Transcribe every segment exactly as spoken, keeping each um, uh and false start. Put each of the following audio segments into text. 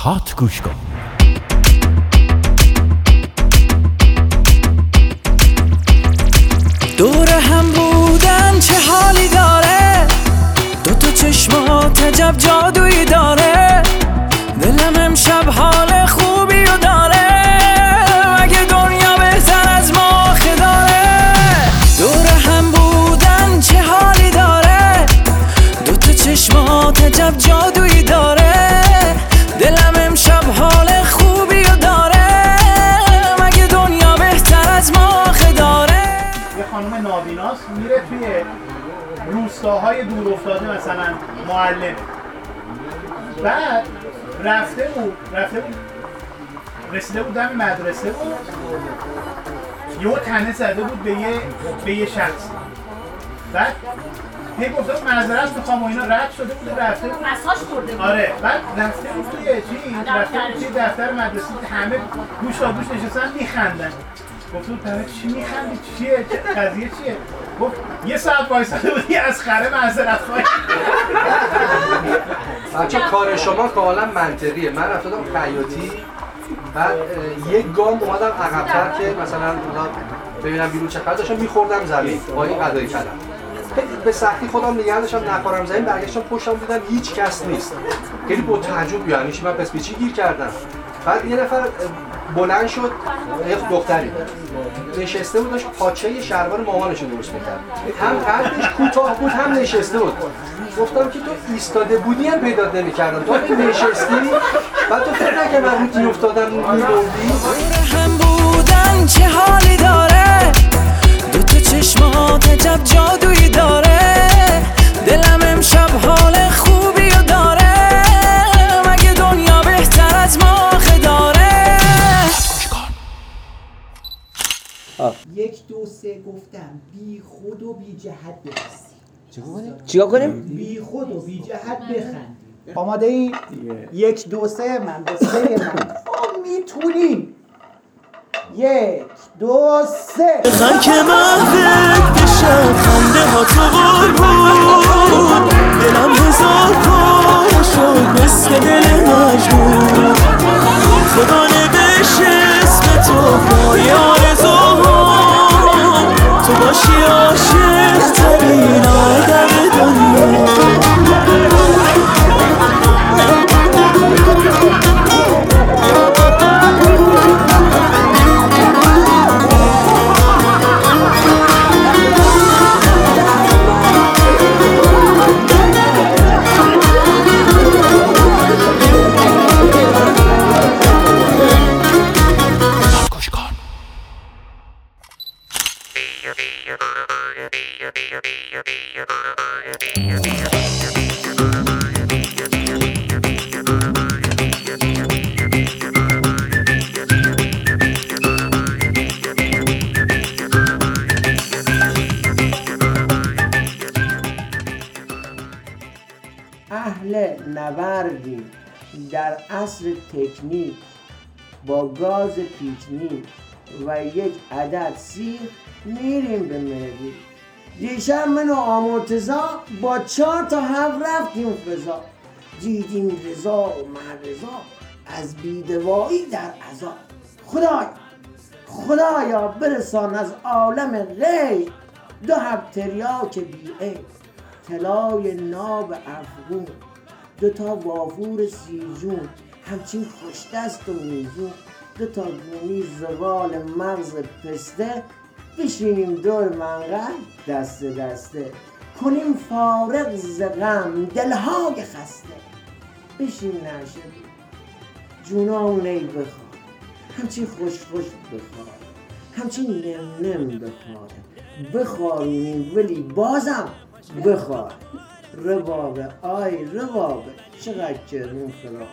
هات گوش کن. دور هم بودن چه حالی داره، دو تا چشمات عجب جادویی داره، دلم امشب حال خوبی رو داره، مگه دنیا بهتر از ما آخه داره. دور هم بودن چه حالی داره، دو تا چشمات عجب جادویی داره، دلم امشب حال خوبی رو داره، مگه دنیا بهتر از ما آخه داره. یه خانم نابیناست میره توی روستاهای دور افتاده مثلا معلم، بعد رفته بود رفته بود رسیده بود دم مدرسه بود، یهو تنه زده بود به یه به یه شخص، بعد هی گفته بود معذرت میخوام و اینا، رد شده بود و رفته بود مساج خورده بود. آره، بعد رفته بود توی چی رفته بود توی دفتر مدرسه، همه گوش تا گوش نشستن میخندن. گفت بود طرف چی میخندی، چیه چه قضیه چیه؟ گفت یه ساعت وایساده بودی از خره معذرت خواهی. بچه کار شما کاملا منطقیه. من رفتم خیاطی، بعد یک گام اومدم عقب‌تر که مثلا ببینم بیرون چه خبر داشتم، میخوردم زمین با این قضایی کردم. به سختی خودم نگه داشتم نخورم زمین، برگشتم پشتم دیدم هیچ کس نیست. خیلی با تعجب، یعنی چی من پس به چی گیر کردم؟ بعد یه نفر بلند شد، یه دختری نشسته بود داشت پاچه شلوار مامانش رو درست می‌کرد، هم قدش کوتاه بود هم نشسته بود. گفتم که تو ایستاده بودی هم پیدات نمی‌کردم، تو نشستی، بعد تو فکر نکنی من رو تیر افتادم می‌موندی. هم بودن چه حالی داره، دو تا چشمات عجب جادویی داره، دلم امشب حال خوبی رو داره، مگه دنیا بهتر از ما آخه داره. یک دو سه گفتم بی خود و بی جهت بخستی. چیکار کنیم؟ چیکار کنیم؟ بی خود و بی جهت بخندیم. آماده ای؟ یک دو سه من به سه من میتونیم. یک دو سه بخن که محوک بشم خنده ها تو قربون، دلم هزار پا شد مثل دل مجنون، خدا نوشت اسم تو پای آرزوهام، تو باشی عاشق ترین آدم دنیا. اهل نبردیم در عصر تکنیک، با گاز پیکنیک و یک عدد سیخ میریم به مهدی. دیشب من و آمرتزا با چهار تا هفت رفتیم فضا، دیدیم رضا و مرزا از بیدوایی در عذاب. خدایا خدایا برسان از عالم غیب، دو حب تریاک بی عیب، طلای ناب افغون، دو تا وافور سیجون، همچین خوشدست و میزون، دو تا گونی زغال مغز پسته، بشینیم دور منقل دسته دسته، کنیم فارغ ز غم دلهای خسته، بشین نشه جونامون ای بخواد، همچین خوش خوش بخواد، همچین نم نم بخواد، بخارونیم ولی بازم بخواد. ربابه آی ربابه چقدر کرمون خراب.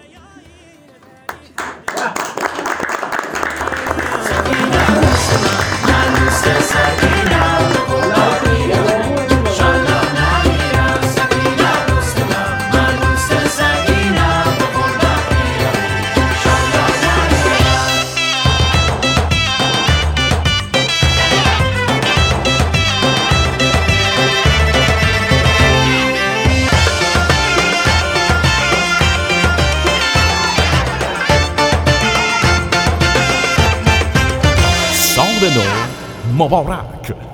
مبارک.